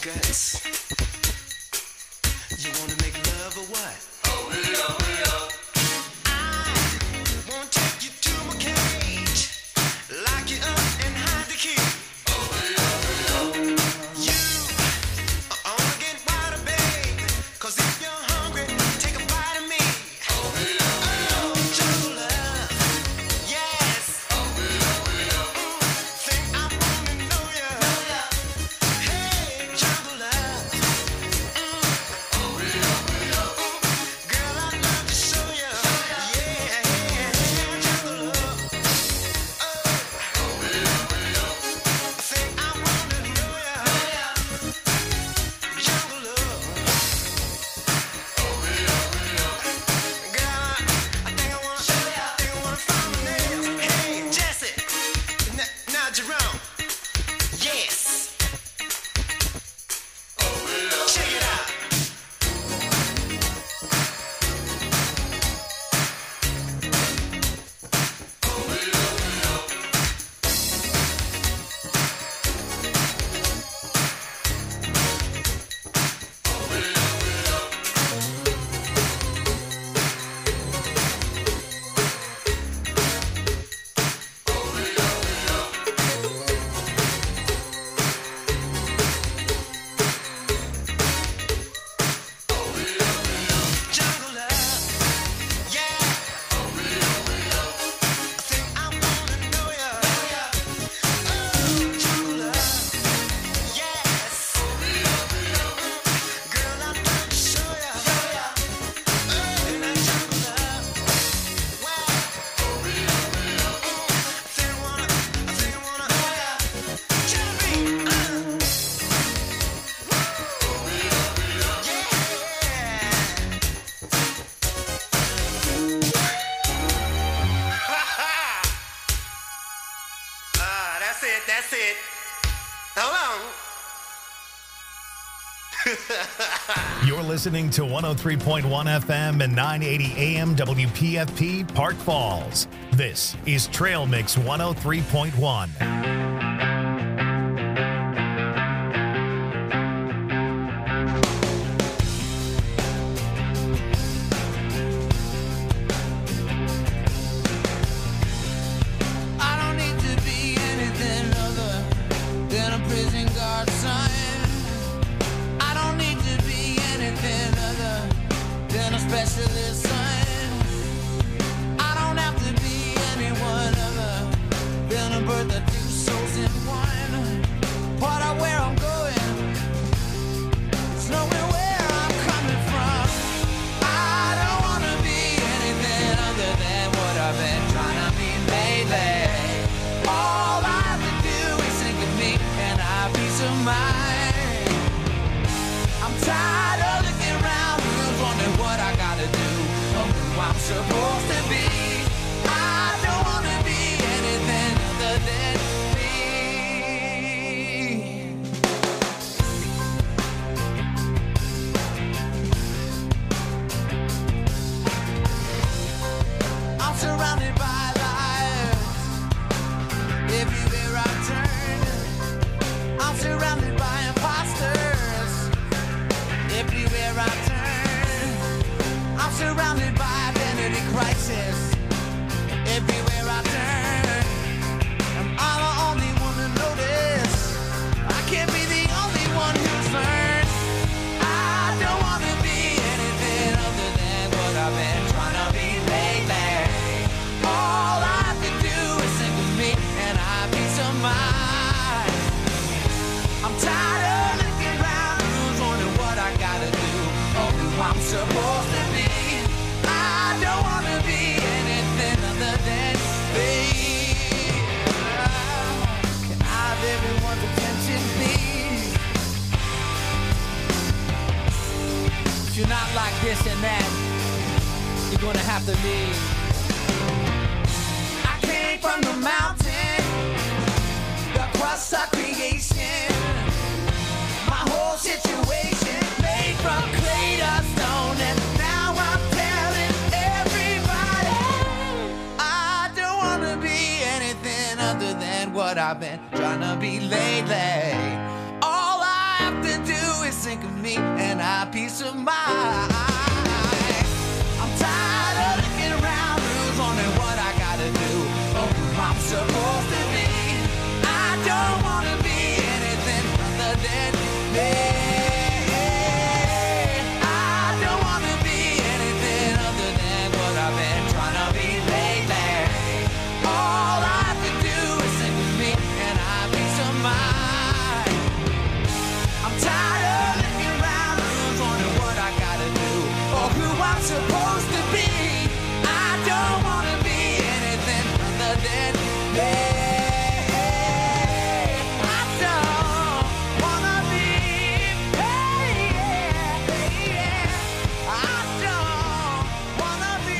guts. You wanna make love or what? I wanna take you to my cage, lock you up and hide the key. You are only getting wider, babe, 'cause if you're hungry, take a bite of me. Oh, jungle love, yes. Think I wanna know ya. Hey, jungle love. Girl, I'd love to show ya. Yeah, jungle love. Think I wanna know ya. Jungle love. Girl, I think I wanna find my nails. Hey, Jesse. Now, Jerome. Yes. Check it out. Jungle love, yeah. I think I wanna know ya. Jungle love, yes. Girl, I'd love to show ya. Jungle love, wow. I think I wanna know ya. Jelly, that's it. Hold on. You're listening to 103.1 FM and 980 AM WPFP Park Falls. This is Trail Mix 103.1. I don't need to be anything other than a prison guard son. I don't need to be anything other than a specialist son. I don't have to be anyone other than a bird that two souls in one. Part of where I'm going, it's knowing where I'm coming from. I don't wanna be anything other than what I've been trying to be lately. All I have to do is think of me and have peace of mind. I'm tired of looking around, who's wondering what I gotta do, or who I'm supposed to be. I don't wanna be anything other than me. I'm surrounded by lies everywhere I turn. I'm surrounded by imposters everywhere I turn. I'm surrounded by identity crisis everywhere I turn. Am I the only one to notice? I can't be the only one who's learned. I don't wanna be anything other than what I've been trying to be lately. All I have to do is think of me and have peace of mind. I'm tired of looking around, who's wondering what I gotta do, or who I'm supposed to be. I don't wanna be anything other than me. Can I have everyone's attention, please? If you're not like this and that, you're gonna have to leave. I came from the mountain, the crust of creation. My whole situation made from clay to stone, and now I'm telling everybody I don't wanna be anything other than what I've been trying to be lately. All I have to do is think of me and our peace of mind. I'm tired of looking around, who's wondering what I gotta do, or who I'm supposed to be. I don't wanna be anything other than me. I don't wanna be anything other than what I've been trying to be lately. All I have to do is think of me and our peace of mind. I'm tired of looking around, who's wondering what I gotta do, or who I'm supposed to be. I don't wanna be anything other than me. I don't wanna be, I don't wanna be.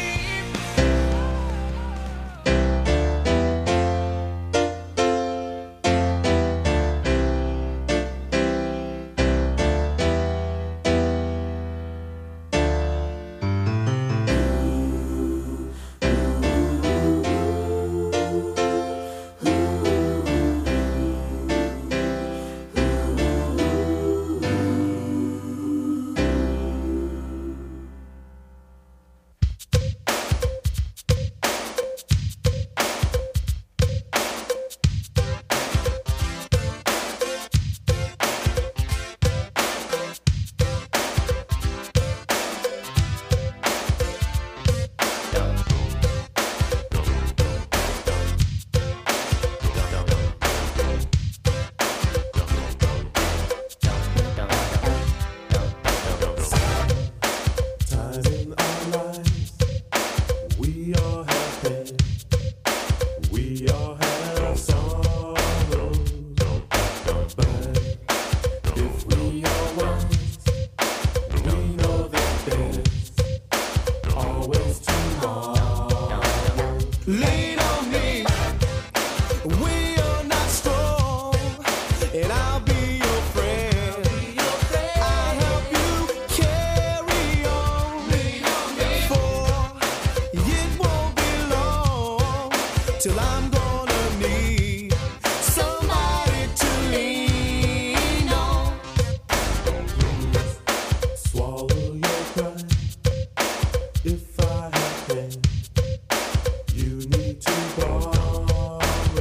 Time in our lives, we all have pain, we all have sorrows. But if we are wise, we know that there's always tomorrow. Lean on me, we are not strong, and I'll be your friend. I'll help you carry on, for it won't be long till I'm gonna need somebody to lean on. Swallow your pride. If I have pain, you need to borrow.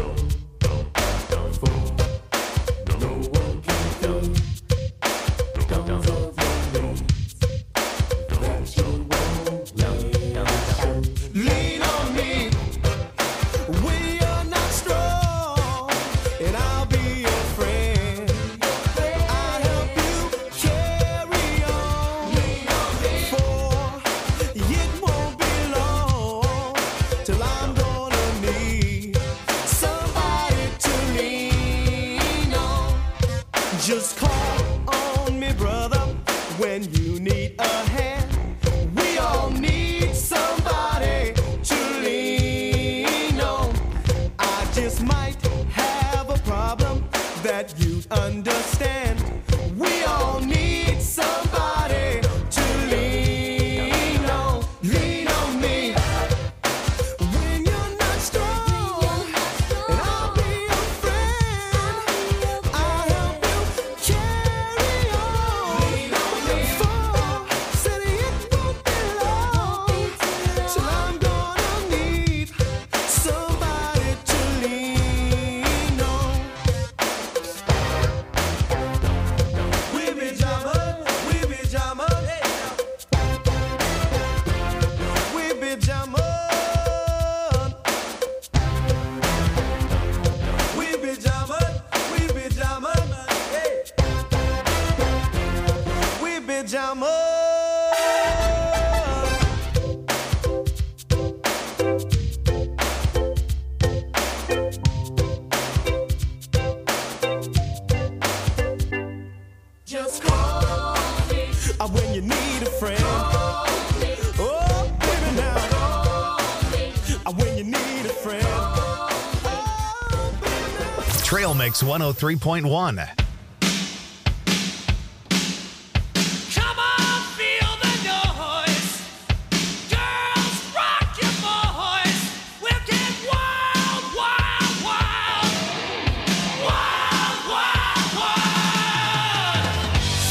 For no one can feel guns of your needs that you won't need. Lean on me, we are not strong, and I'll be your friend. I'll help you carry on, for it won't be long till I'm gonna need somebody to lean on. Just call on me, brother, when you need a hand. We all need somebody to lean on. I just might have a problem that you'd understand. We all need somebody to lean on. Lean on me when you're not strong, and I'll be your friend. I'll help you carry on. Lean on me, for said it won't be long till I'm gonna need somebody to lean on. We be jamming, we be jamming, we be jamming, we be jamming, we be jamming, hey. We be jamming. Just call me when you need a friend. Oh, baby, now. When you need a friend. Oh, baby. Trail Mix 103.1. Come on, feel the noise. Girls, rock your voice. We'll get wild, wild, wild. Wild, wild, wild.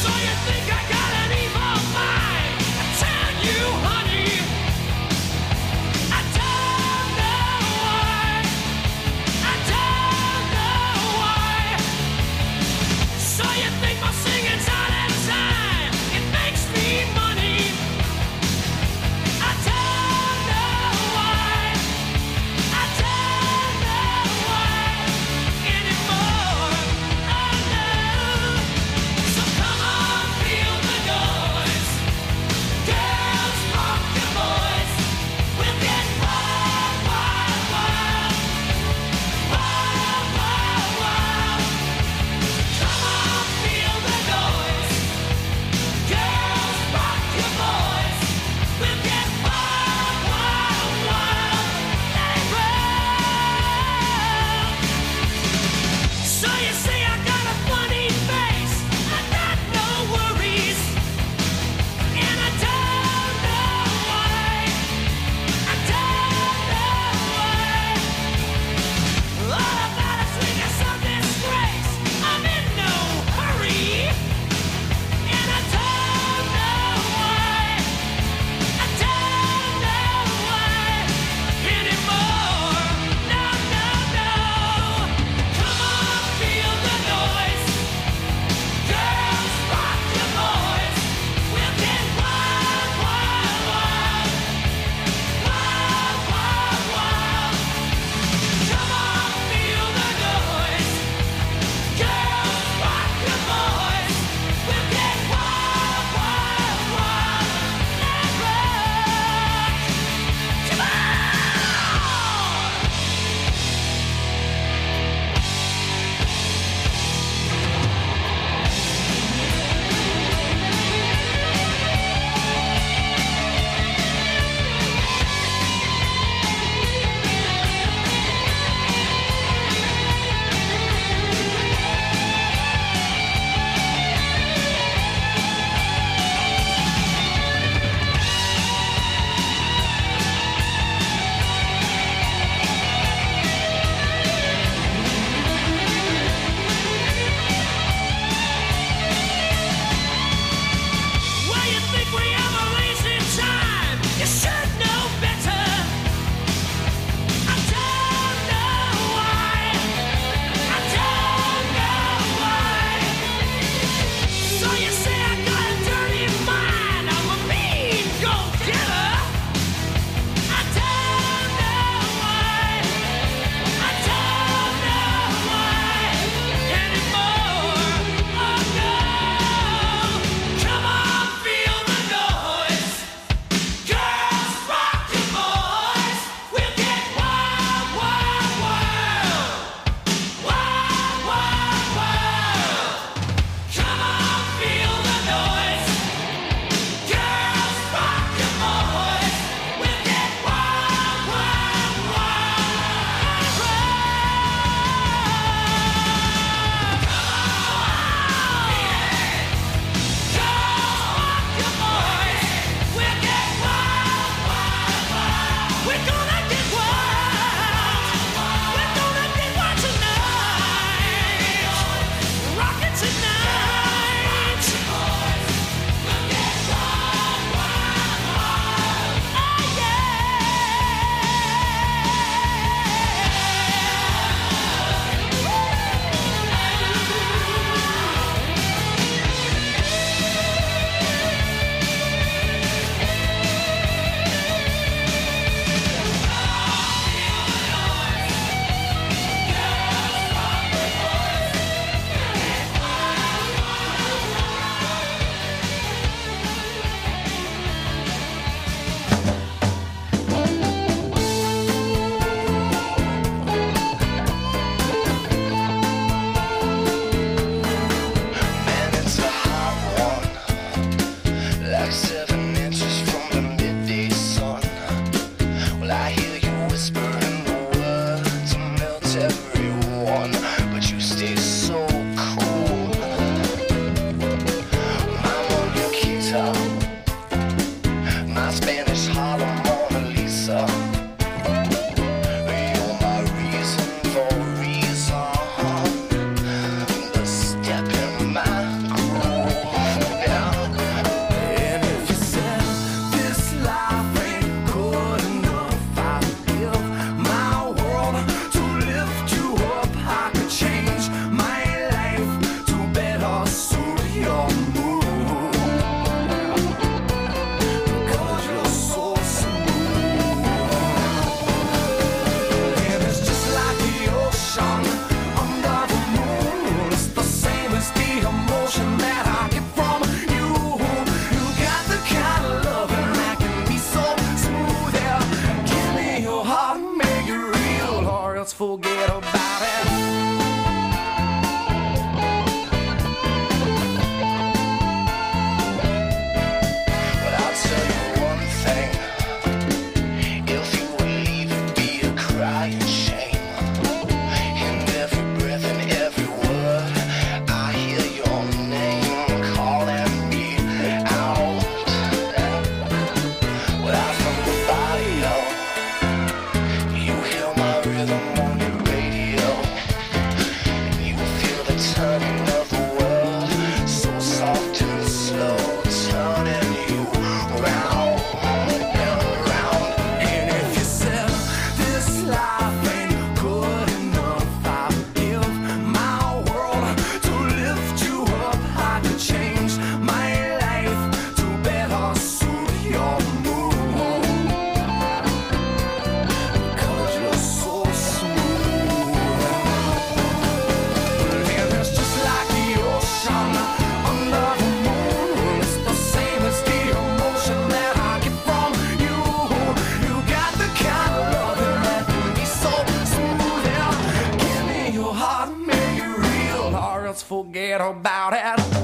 let's forget about it.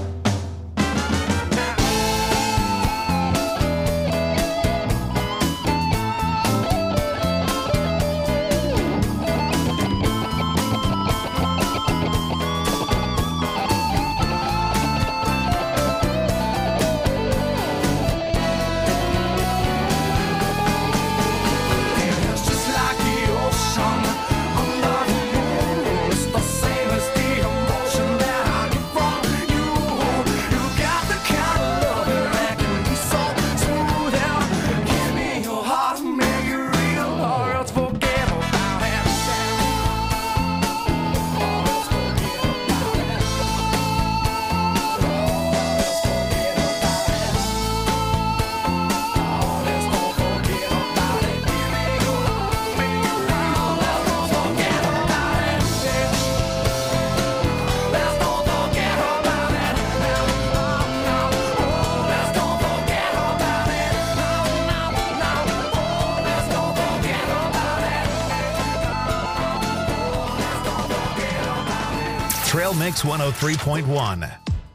Trail Mix 103.1.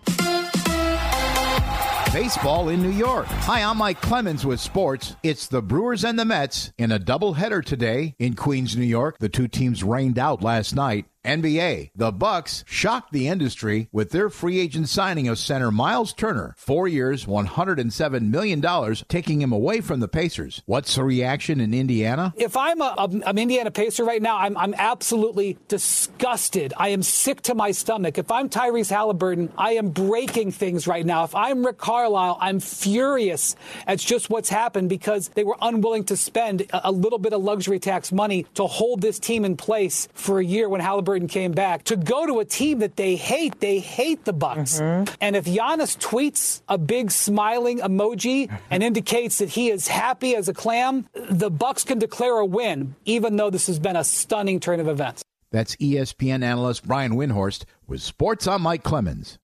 Baseball in New York. Hi, I'm Mike Clemens with sports. It's the Brewers and the Mets in a doubleheader today in Queens, New York. The two teams rained out last night. NBA. The Bucks shocked the industry with their free agent signing of center Miles Turner. 4 years, $107 million, taking him away from the Pacers. What's the reaction in Indiana? If I'm an Indiana Pacer right now, I'm absolutely disgusted. I am sick to my stomach. If I'm Tyrese Halliburton, I am breaking things right now. If I'm Rick Carlisle, I'm furious at just what's happened because they were unwilling to spend a little bit of luxury tax money to hold this team in place for a year when Halliburton came back, to go to a team that they hate the Bucks. And if Giannis tweets a big smiling emoji and indicates that he is happy as a clam, the Bucks can declare a win, even though this has been a stunning turn of events. That's ESPN analyst Brian Windhorst with Sports. I'm Mike Clemens.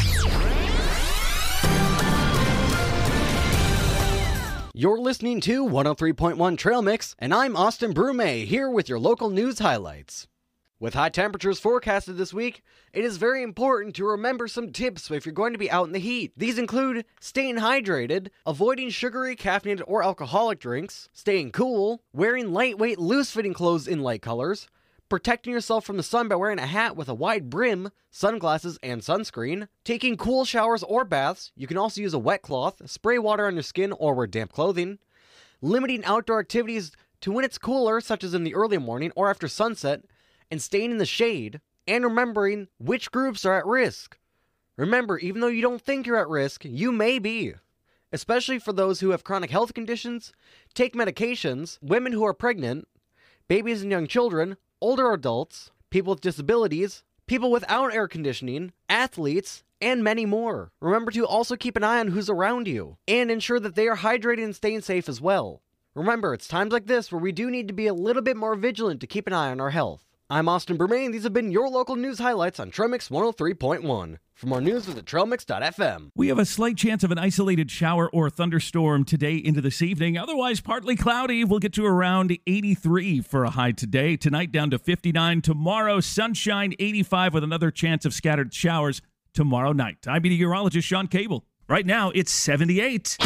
You're listening to 103.1 Trail Mix, and I'm Austin Brume, here with your local news highlights. With high temperatures forecasted this week, it is very important to remember some tips if you're going to be out in the heat. These include staying hydrated, avoiding sugary, caffeinated, or alcoholic drinks, staying cool, wearing lightweight, loose-fitting clothes in light colors, protecting yourself from the sun by wearing a hat with a wide brim, sunglasses, and sunscreen, taking cool showers or baths. You can also use a wet cloth, spray water on your skin, or wear damp clothing, limiting outdoor activities to when it's cooler, such as in the early morning or after sunset, and staying in the shade, and remembering which groups are at risk. Remember, even though you don't think you're at risk, you may be. Especially for those who have chronic health conditions, take medications, women who are pregnant, babies and young children, older adults, people with disabilities, people without air conditioning, athletes, and many more. Remember to also keep an eye on who's around you, and ensure that they are hydrated and staying safe as well. Remember, it's times like this where we do need to be a little bit more vigilant to keep an eye on our health. I'm Austin Bermain. These have been your local news highlights on Trail Mix 103.1. For more news, visit trailmix.fm. We have a slight chance of an isolated shower or thunderstorm today into this evening. Otherwise, partly cloudy. We'll get to around 83 for a high today. Tonight, down to 59. Tomorrow, sunshine, 85 with another chance of scattered showers tomorrow night. I'm meteorologist Sean Cable. Right now, it's 78.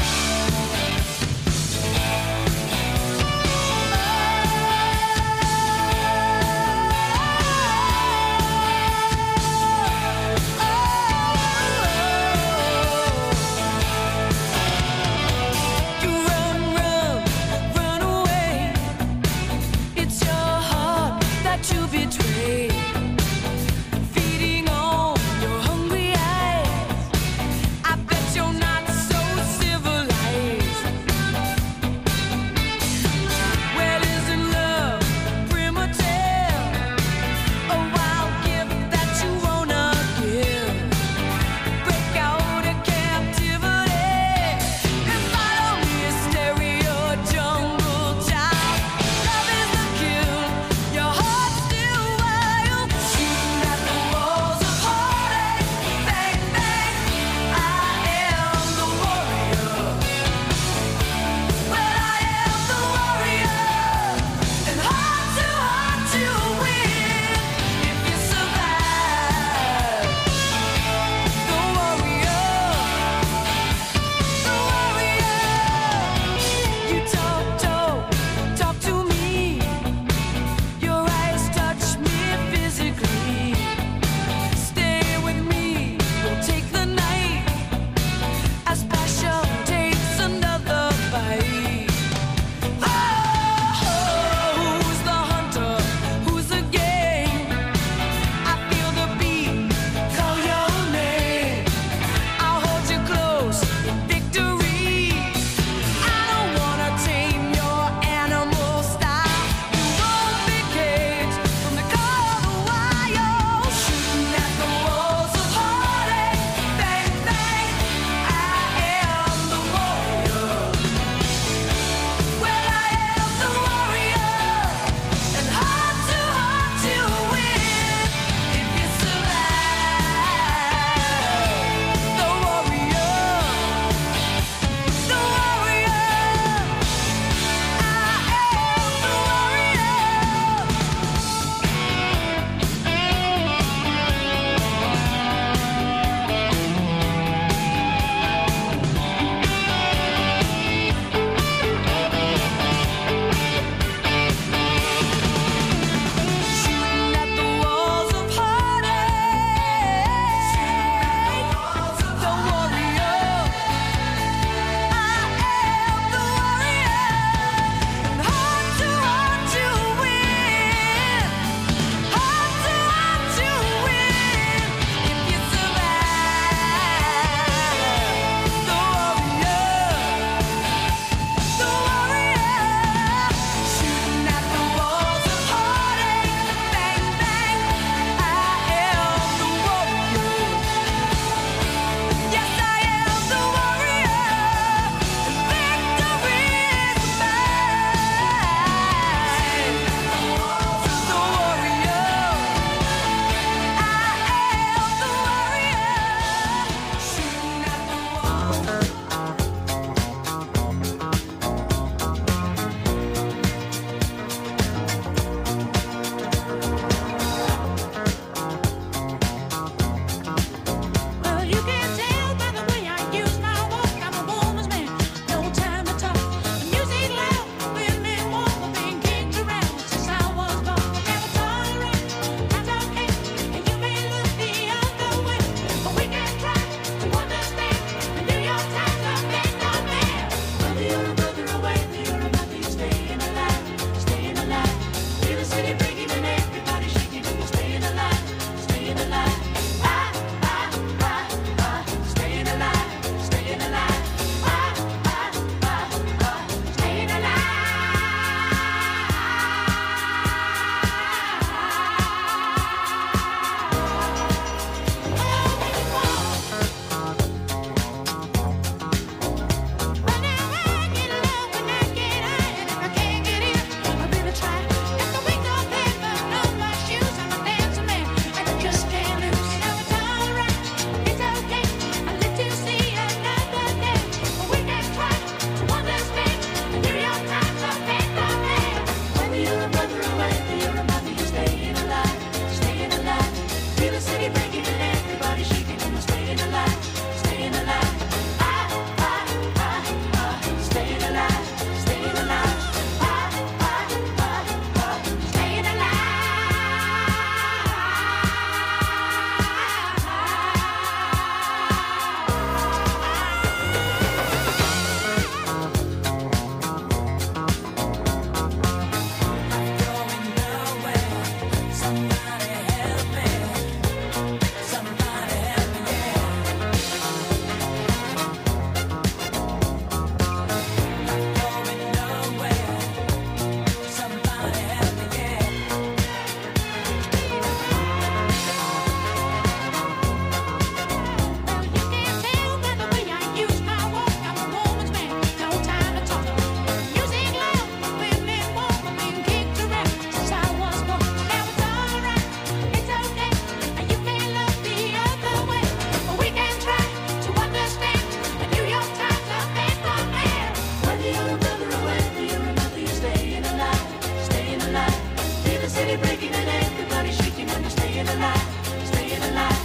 staying alive, staying alive.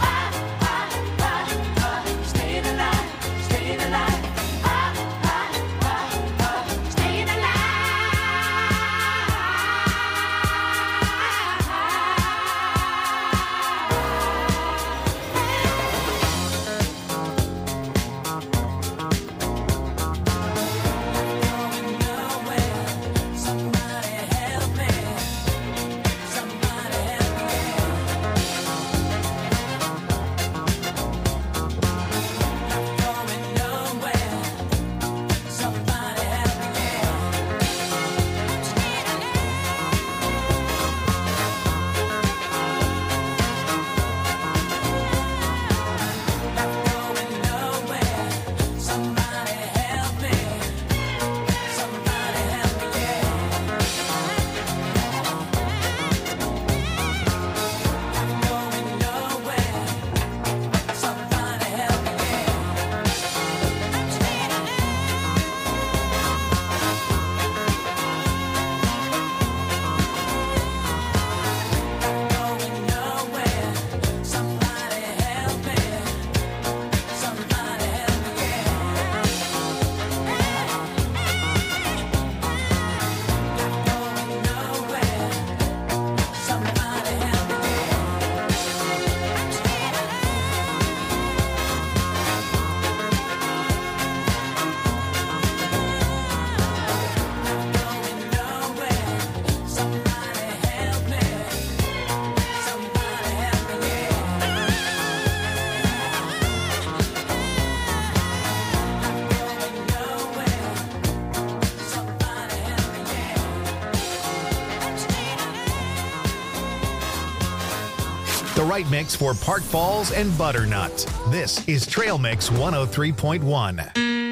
Staying alive, staying alive. Staying alive. The right mix for Park Falls and Butternut. This is Trail Mix 103.1.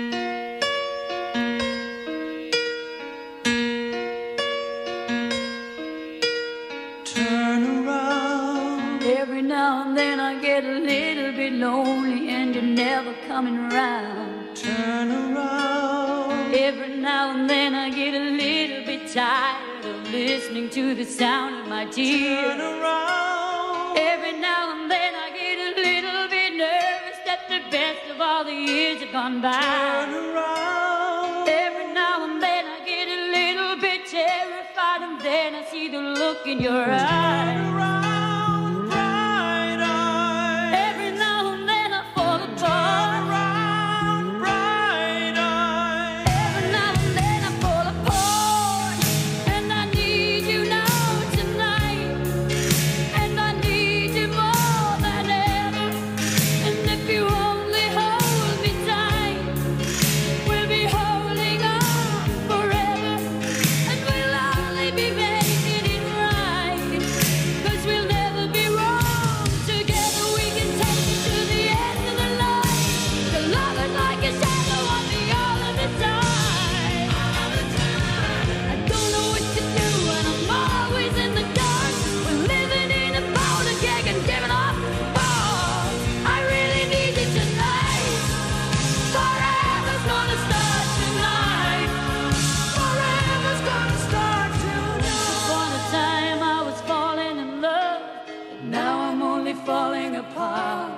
Turn around. Every now and then I get a little bit lonely and you're never coming around. Turn around. Every now and then I get a little bit tired of listening to the sound of my tears. Turn around. Every now and then I get a little bit nervous that the best of all the years have gone by. Turn around. Every now and then I get a little bit terrified and then I see the look in your eyes. Turn around, bright eyes. Every now and then I fall apart. Turn around, bright eyes. Every now and then I fall apart. And I need you now tonight. And I need you more than ever. And if you only hold me tight, we'll be holding on forever. And we'll only be making it right. 'Cause we'll never be wrong. Together we can take it to the end of the line. The love is like a shadow on the other side. I don't know what to do and I'm always in the dark. We're living in a powder keg and giving off balls. I really need you tonight. Forever's gonna start tonight. Forever's gonna start tonight. Upon a time I was falling in love, but now I'm only falling apart.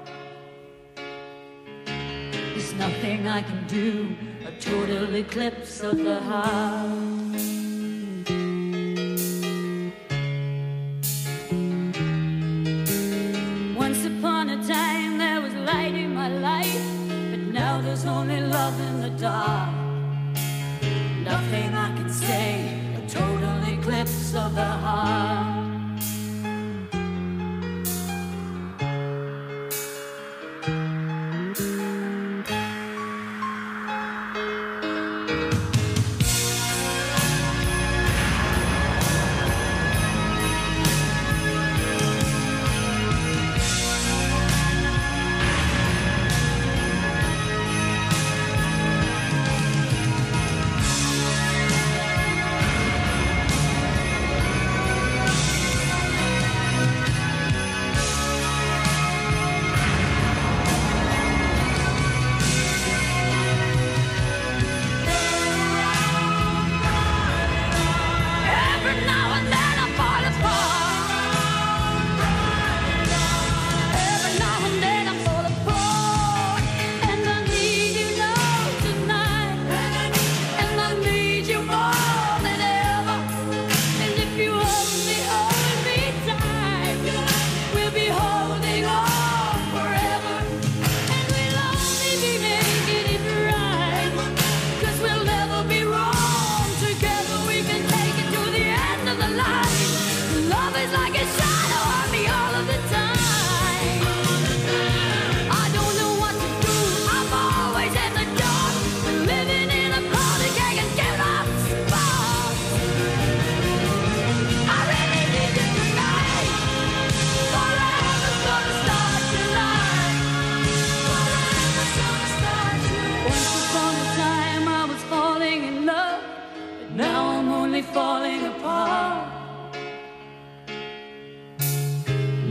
There's nothing I can do, a total eclipse of the heart. Once upon a time there was light in my life, but now there's only love in the dark. Nothing I can say, a total eclipse of the heart.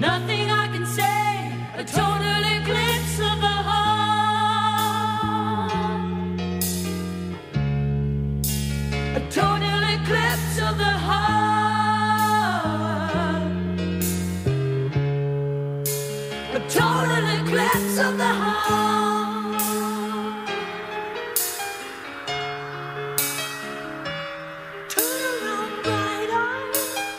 Nothing I can say, a total eclipse of the heart. A total eclipse of the heart. A total eclipse of the heart. Turn around, bright eyes.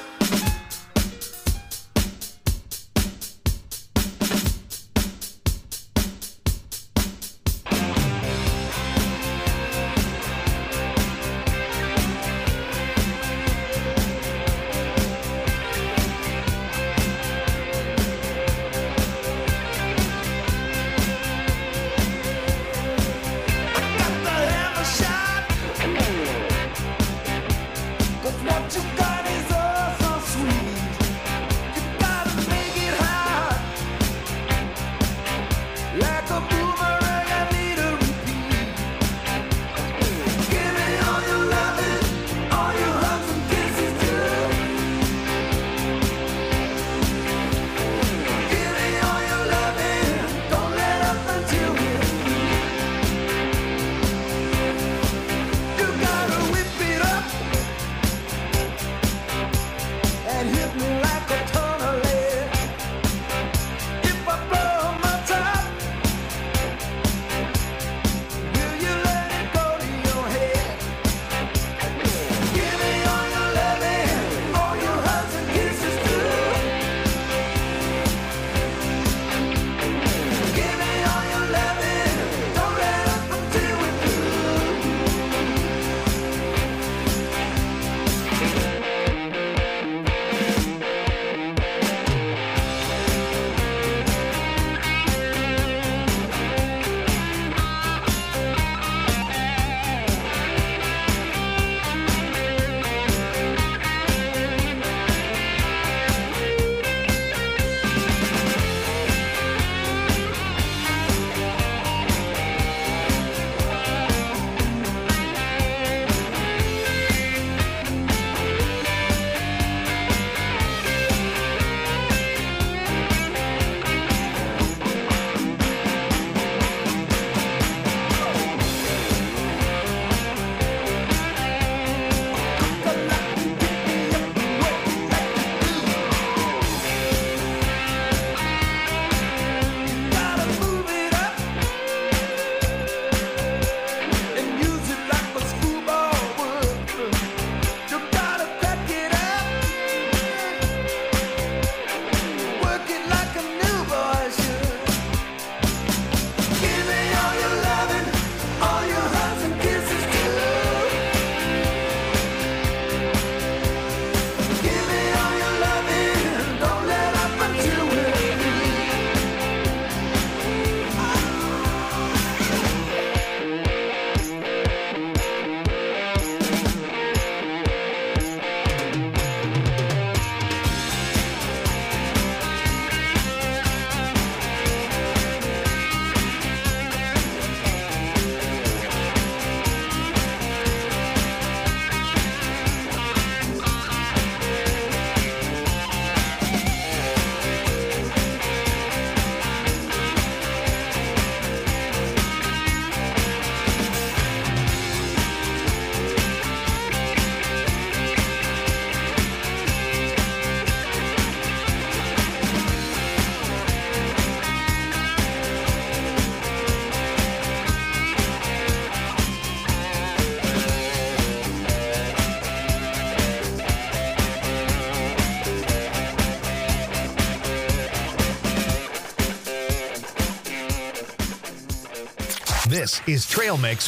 This is Trail Mix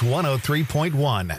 103.1.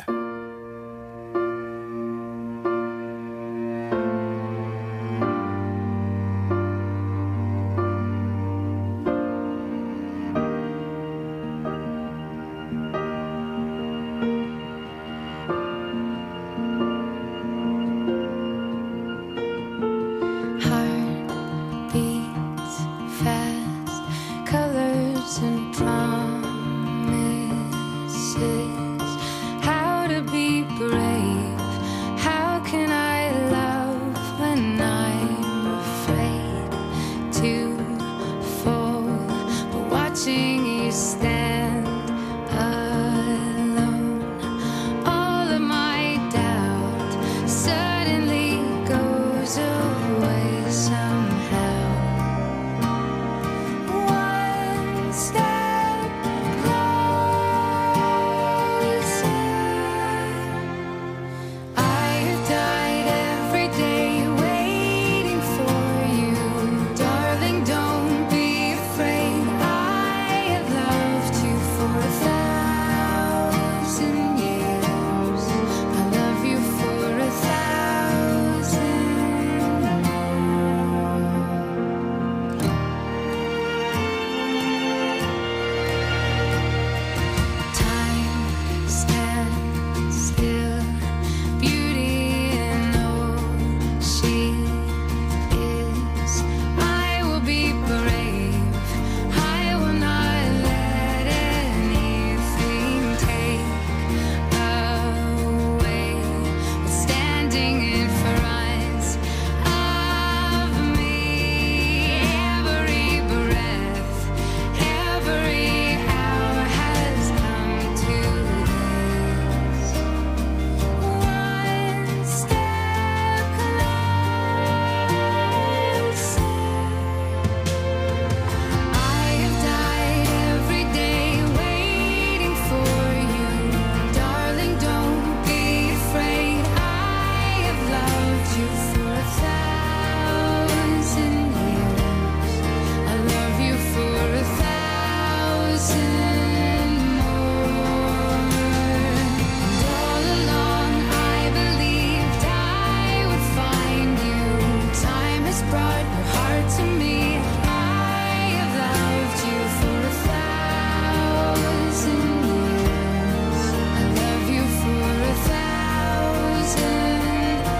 How do wishing you stand alone. All of my doubt suddenly goes away somehow. One step closer. I have died every day waiting for you. Darling, don't be afraid. I have loved you for 1,000 years. I love you for 1,000 more. Time stands still. Beauty in all she is. I will be brave. I will not let anything take away what's standing in front of me. Every breath, every hour has come to this. One step closer. I have died every day waiting for you. Darling, don't be afraid. I have loved you for 1,000 years. I love you for 1,000 more. And all along I believed I would find you. Time has brought your heart to me. I have loved you for 1,000 years. I love you for 1,000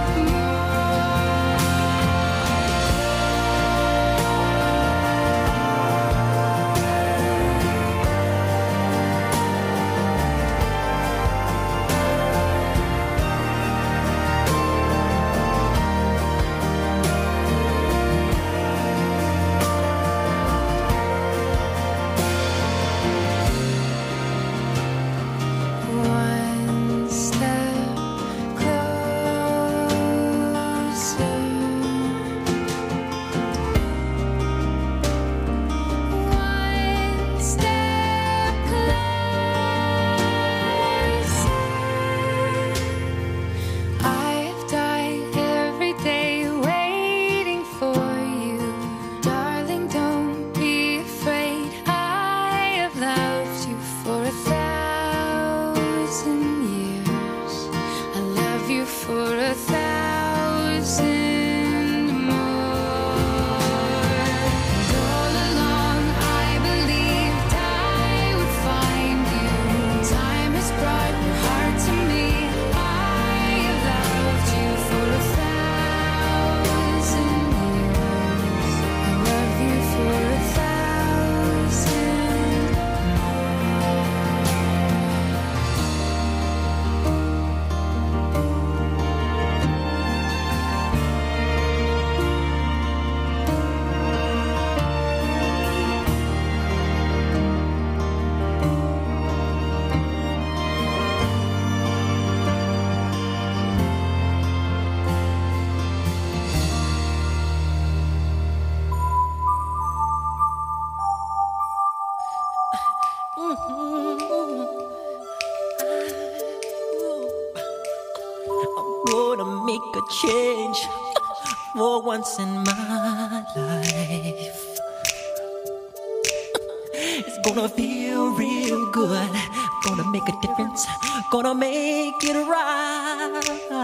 One step closer. One step closer. I've died every day waiting for you. Darling, don't be afraid. I have loved you for 1,000 years. I love you for 1,000 more. And all along I believed I would find you. Time has brought your heart to me. I have loved you for 1,000 years. I love you for 1,000 I'm gonna make a change for once in my life. It's gonna feel real good. Gonna make a difference. Gonna make it right.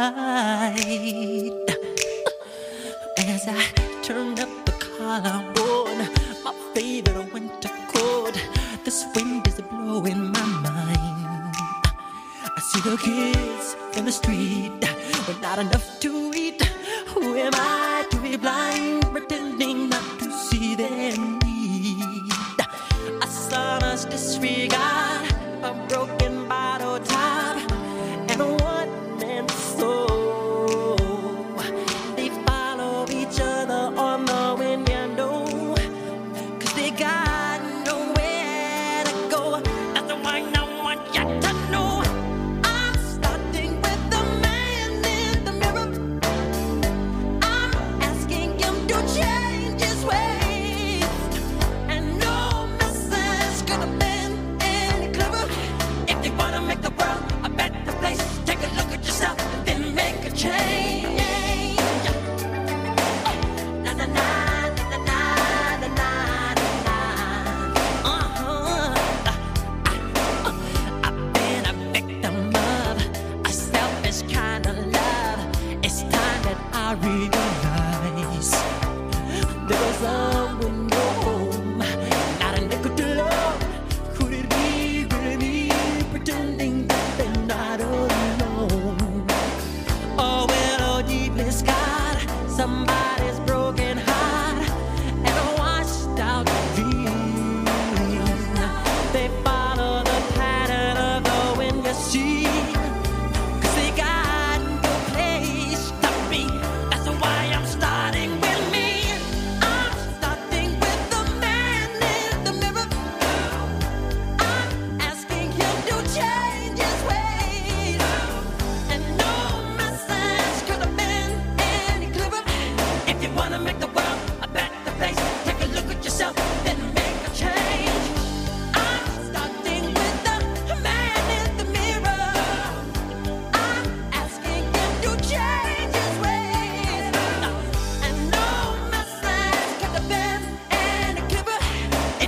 As I turn up the collar on my favorite winter coat, this wind is blowing my mind. I see the kids in the street with not enough to eat. Who am I to be blind, pretending not to see their need? A son's disregard, a broken bottle top, and a one-man soul. They follow each other on the window, 'cause they got nowhere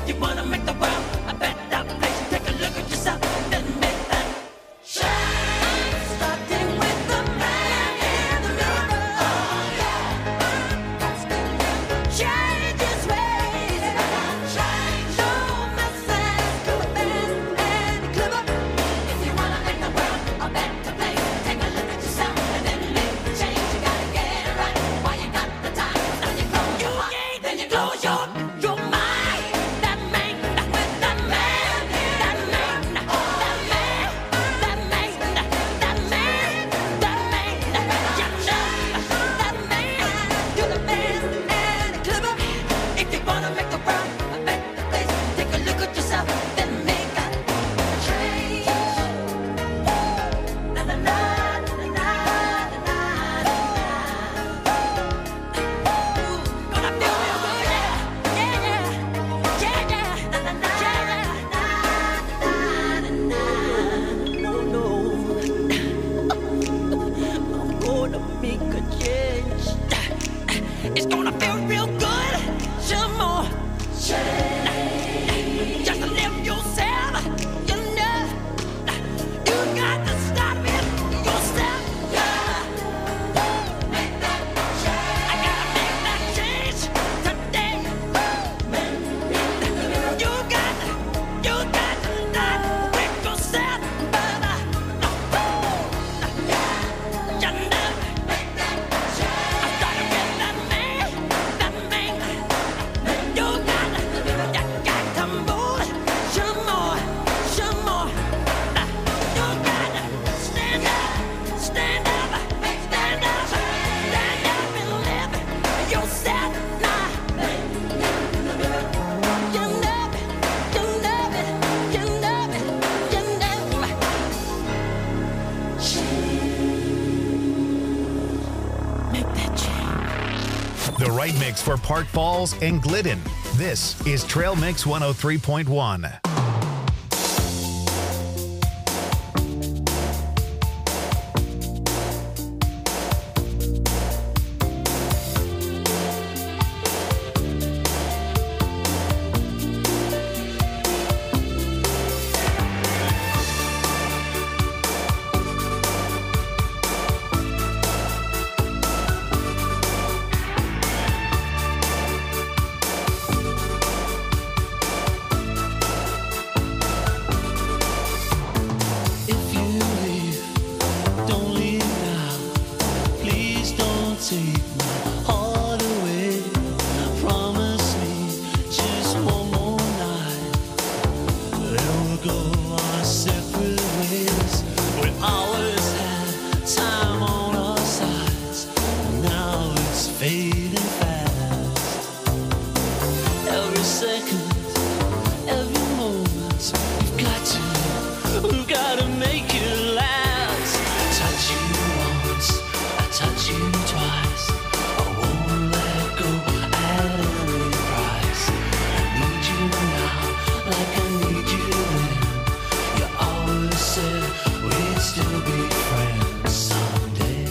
If you wanna make the world a better place, take a look at yourself and make that change. Starting with the man in the mirror. Oh yeah. Change his ways. No message to a man and clever. If you wanna make the world a better place, take a look at yourself and then make the change. You gotta get it right while you got the time. Now you close your heart, then you close your mind. That man, with that man, that man, that man, that man, that man, that man, you know, that man, you're the man and clever. If you wanna make the world a better place, take a look at yourself, then make a change. Na na na na na na na. Gonna feel real good, yeah, yeah, yeah, yeah, yeah. Na na na na na na. No, no, I'm gonna make a change. It's gonna feel real good. Some more change. Just to live yourself. You know, you got to stop it yourself. Yeah. Make that change. I gotta make that change today. You got to not with yourself, brother. You know, make that change. I started with that man. You got to move some more. You got to stand up and live yourself now. You know it. Make that change. The right mix for Park Falls and Glidden. This is Trail Mix 103.1. If you leave, don't leave now. Please don't take my heart away. Promise me just one more night. Then we'll go our separate ways. We always had time on our sides. Now it's fading fast. Every second, every moment, we've got to make it last. Touch you once, I touch you twice. I won't let go at any price. I need you now, like I need you then. You always said we'd still be friends someday.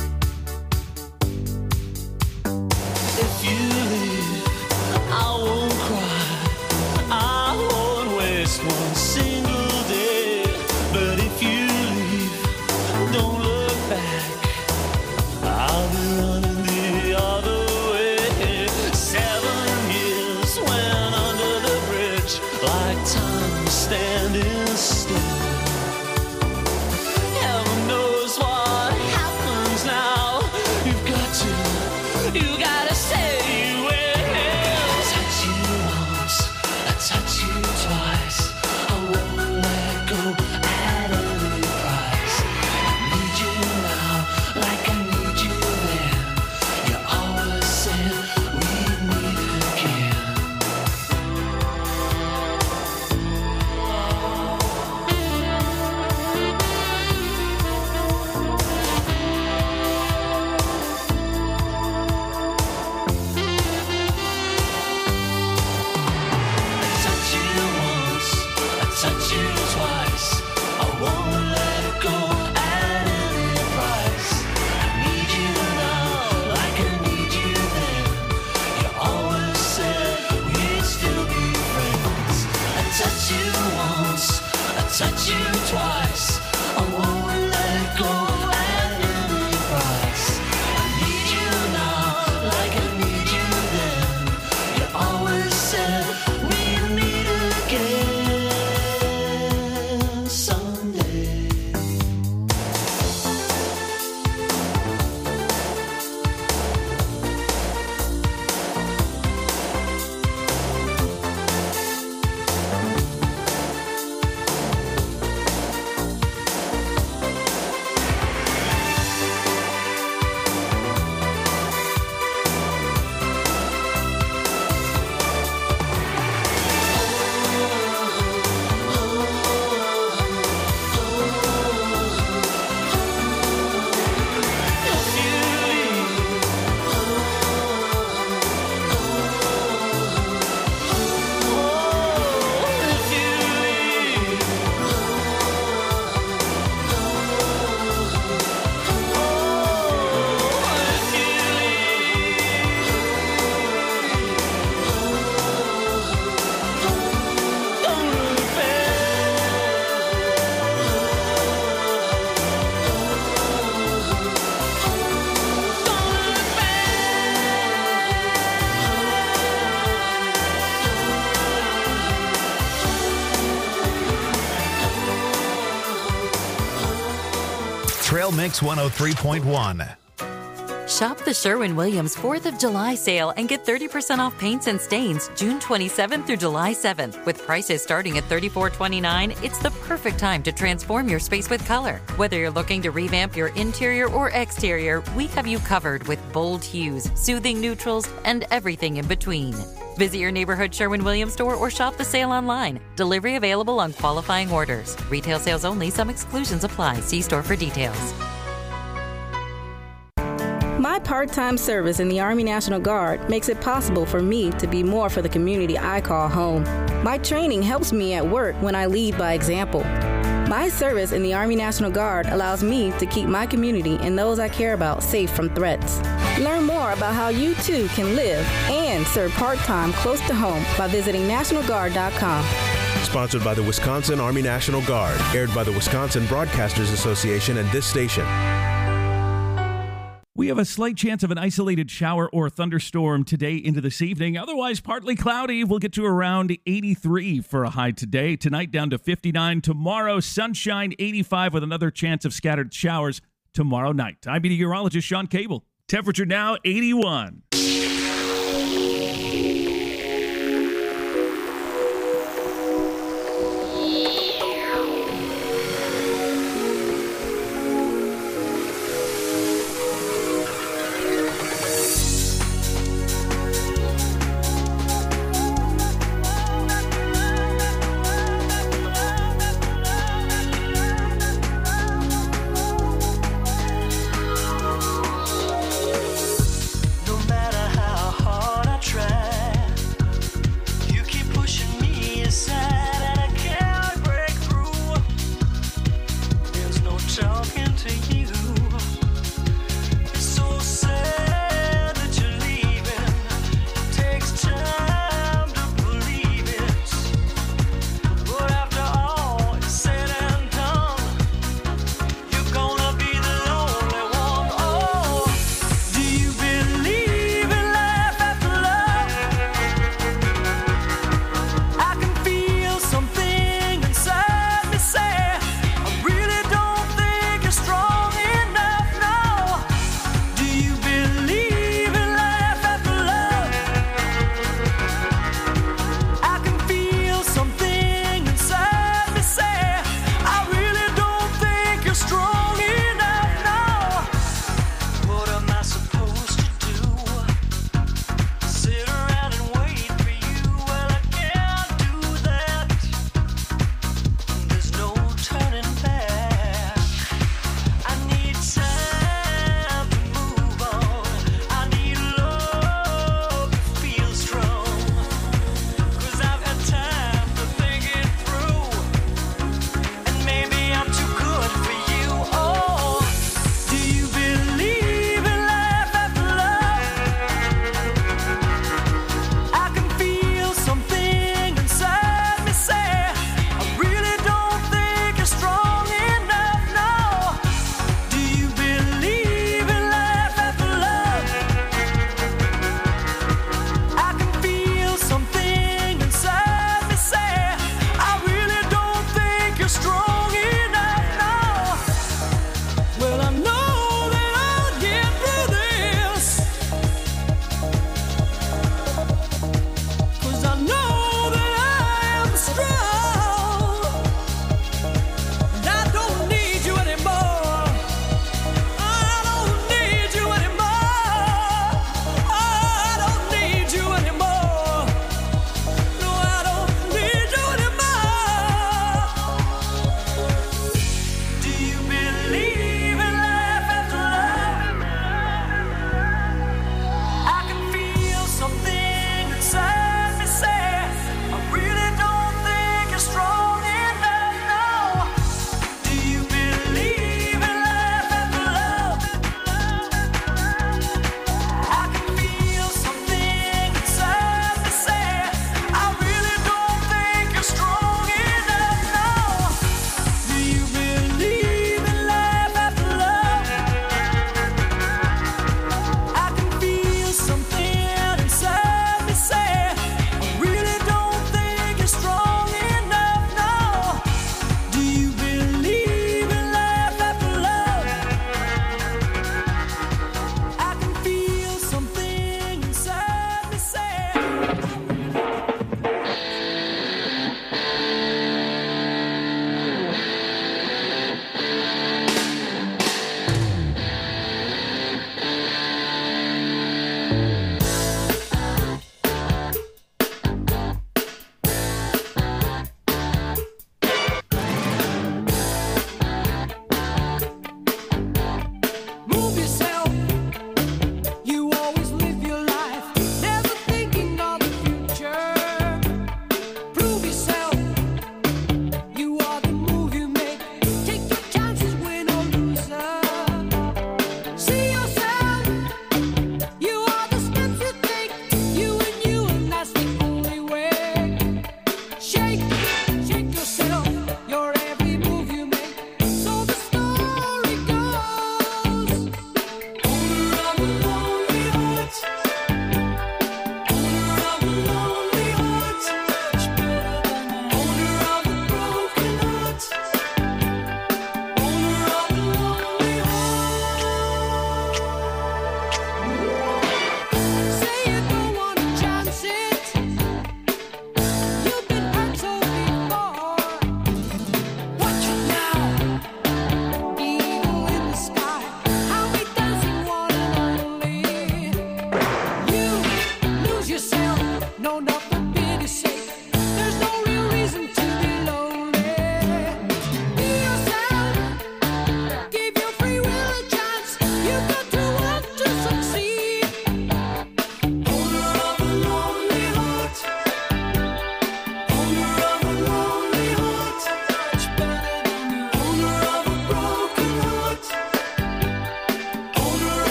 If you leave, I won't cry. I won't waste one single day. But if you leave, don't look back. I'll be running the other way. 7 years went under the bridge, like time standing still. Heaven knows what happens now. You gotta say you will. Touch you once, I touch you twice. I won't let go at any price. I need you now, like I need you then. You always said we'd meet again. touch you twice. I won't let go at any price. I need you now, like I need you then. You always said we'd meet again someday. Trail Mix 103.1. Shop the Sherwin-Williams 4th of July sale and get 30% off paints and stains June 27th through July 7th. With prices starting at $34.29, it's the perfect time to transform your space with color. Whether you're looking to revamp your interior or exterior, we have you covered with bold hues, soothing neutrals, and everything in between. Visit your neighborhood Sherwin-Williams store or shop the sale online. Delivery available on qualifying orders. Retail sales only. Some exclusions apply. See store for details. My part-time service in the Army National Guard makes it possible for me to be more for the community I call home. My training helps me at work when I lead by example. My service in the Army National Guard allows me to keep my community and those I care about safe from threats. Learn more about how you too can live and serve part-time close to home by visiting NationalGuard.com. Sponsored by the Wisconsin Army National Guard. Aired by the Wisconsin Broadcasters Association and this station. We have a slight chance of an isolated shower or thunderstorm today into this evening. Otherwise, partly cloudy. We'll get to around 83 for a high today. Tonight, down to 59. Tomorrow, sunshine, 85 with another chance of scattered showers tomorrow night. I'm meteorologist Sean Cable. Temperature now 81. No matter how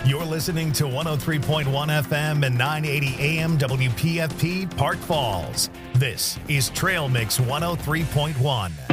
You're listening to 103.1 FM and 980 AM WPFP Park Falls. This is Trail Mix 103.1.